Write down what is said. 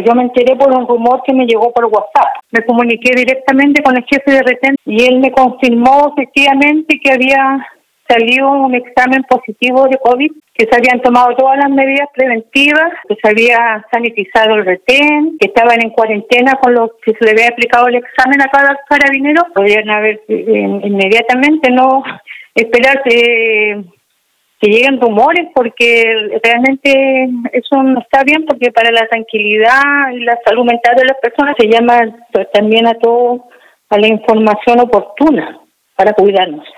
yo me enteré por un rumor que me llegó por WhatsApp. Me comuniqué directamente con el jefe de retén y él me confirmó efectivamente que había salió un examen positivo de COVID, que se habían tomado todas las medidas preventivas, que se había sanitizado el retén, que estaban en cuarentena con los que se le había aplicado el examen a cada carabinero. Podrían haber inmediatamente no esperar que lleguen rumores, porque realmente eso no está bien, porque para la tranquilidad y la salud mental de las personas se llama también a todo a la información oportuna para cuidarnos.